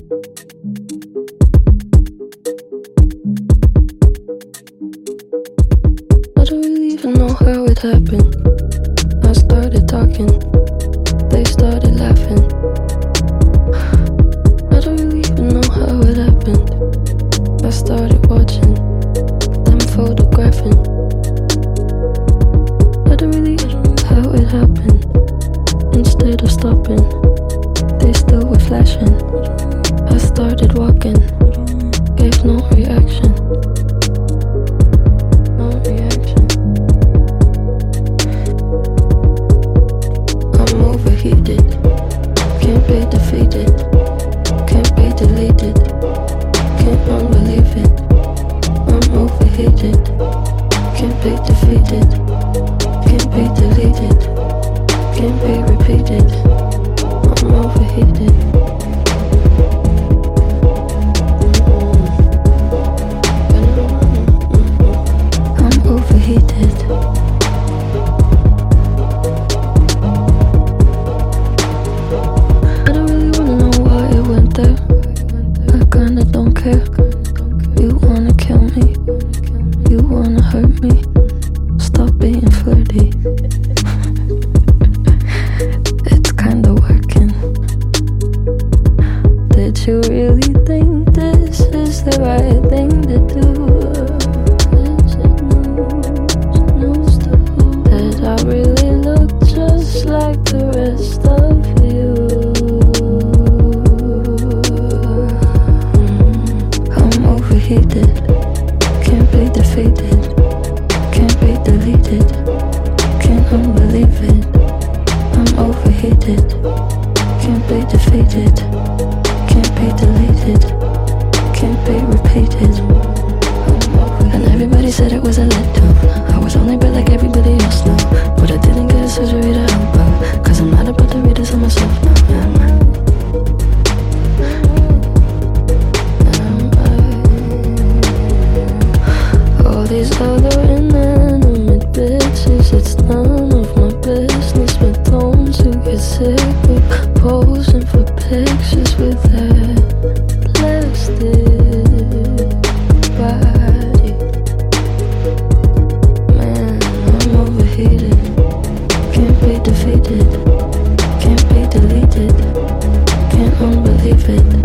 I don't really even know how it happened. I started talking, they started laughing. I don't really even know how it happened. I started watching them photographing. I don't really know how it happened. Instead of stopping, they still were flashing. I started walking, gave no reaction. No reaction. I'm overheated, can't be defeated, can't be deleted, can't unbelieve it. I'm overheated, can't be defeated, can't be deleted, can't be repeated. I'm overheated. I'm overheated. I don't really wanna know why it went there. I kinda don't care. You wanna kill me, you wanna hurt me. Stop being flirty. It's kinda working. Did you really think this is the right thing to do? Is it news to who? Did I really look just like the rest of you? I'm overheated, can't be defeated, can't be deleted, can't unbelieve it. I'm overheated, can't be defeated, can't be deleted, can't be repeated. And everybody said it was a letdown. I was only bad like everybody else now, but I didn't get a surgery to help out, 'cause I'm not about to read this on myself now, am I? All these other inanimate bitches, it's none of my business, but don't you get sick of posing for pictures with that plastic body? Man, I'm overheated, can't be defeated, can't be deleted, can't unbelieve it.